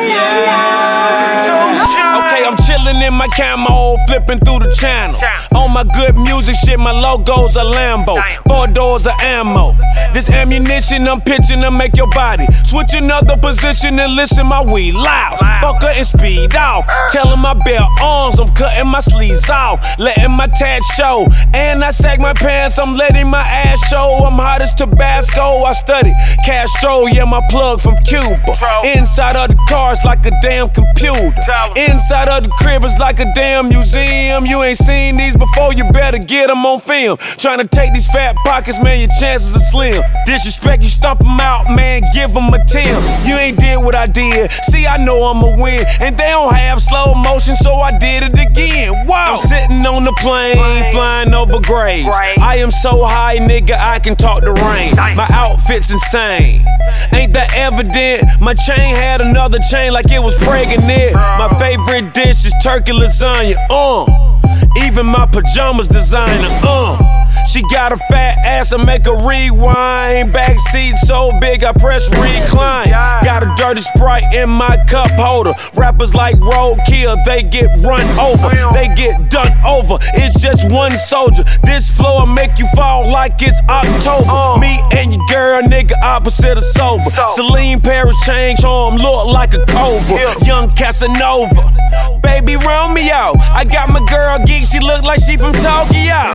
Okay, I'm chillin' in my camo, flipping through the channel. On my good music shit, my logo's a Lambo. 4 doors of ammo. This ammunition I'm pitching to make your body switch another position and listen my weed loud. Fucker and speed off. Tellin' my bare arms, I'm cutting my sleeves off. Letting my tat show. And I sag my pants, I'm letting my ass show. I'm hot as Tabasco, I study Castro, yeah, my plug from Cuba. Inside of the cars like a damn computer. Inside of the crib is like a damn museum. You ain't seen these before, you better get them on film. Tryna take these fat pockets, man, your chances are slim. Disrespect, you stomp them out, man, give them a 10. You ain't did what I did, see, I know I'ma win. And they don't have slow motion, so I did it again. Wow, I'm sitting on the plane, flying over graves. I am so high, nigga, I can talk to rain. My outfit's insane, ain't that evident? My chain had another chain like it was pregnant. My favorite dish is turkey lasagna, even my pajamas designer, She got a fat ass, I make her rewind. Backseat so big, I press recline. Got a dirty Sprite in my cup holder. Rappers like roadkill, they get run over. They get done over, it's just one soldier. This flow will make you fall like it's October. Me and your girl, nigga, opposite of sober. Celine Paris change charm, look like a cobra. Young Casanova, baby round me out. I got my girl geek, she look like she from Tokyo.